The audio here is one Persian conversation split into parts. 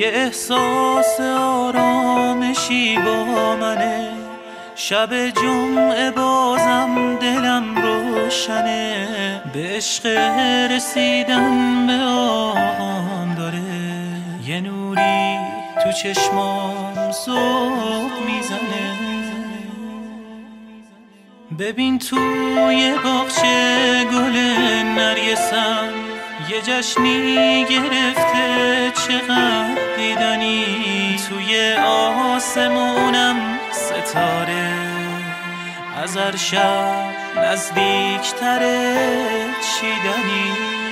یه احساس آرامشی با منه، شب جمعه بازم دلم روشنه، به عشق رسیدن به آهم داره، یه نوری تو چشمام ذوق میزنه. ببین توی باغچه گل نرگسم یه جشنی گرفته، چقدر دیدنی توی آسمونم ستاره، از هر شب نزدیکتره چیدنی.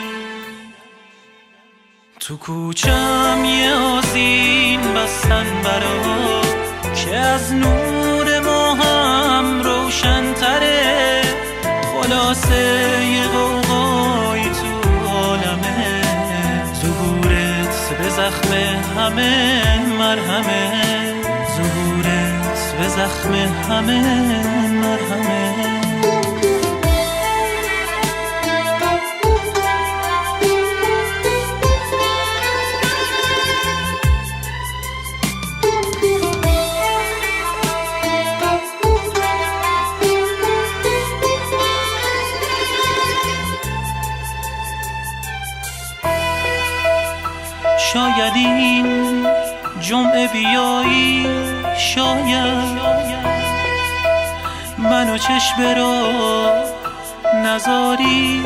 تو کوچم یه آذین بستن برا که از نور ما هم روشن تره، خلاصه یه قوقای تو عالمه، ظهورت به زخم همه مرهمه، ظهورت به زخم همه مرهمه. شاید این جمعه بیایی، شاید منو چشم را نذاری،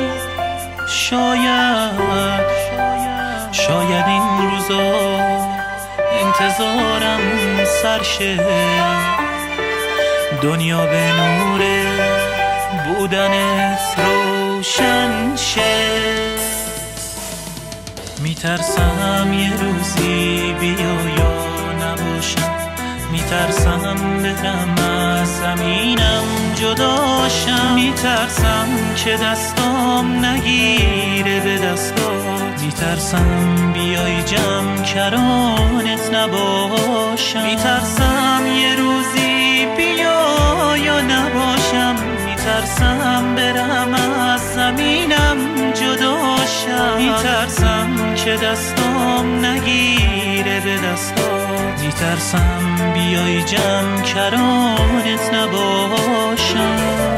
شاید این روزا انتظارم سرشه، دنیا به نور بودنت روشن شه. میترسم یه روزی بیا یا نباشم، میترسم برم از زمینم جداشم، میترسم که دستام نگیره به دستات، میترسم بیای جمع کرانت نباشم، میترسم یه روزی بیا یا نباشم، میترسم برم از زمینم جداشم، میترسم که دستام نگیره به دستات، میترسم بیای جمع کرانت نباشم.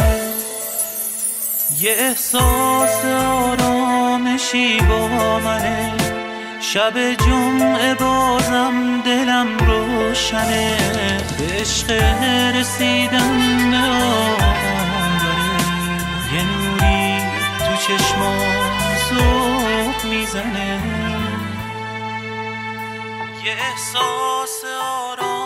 یه احساس آرامشی با منه، شب جمعه بازم دلم روشنه، به عشق رسیدن به آهم داره، یه نوری تو چشمام ذوق میزنه. یه احساس آرام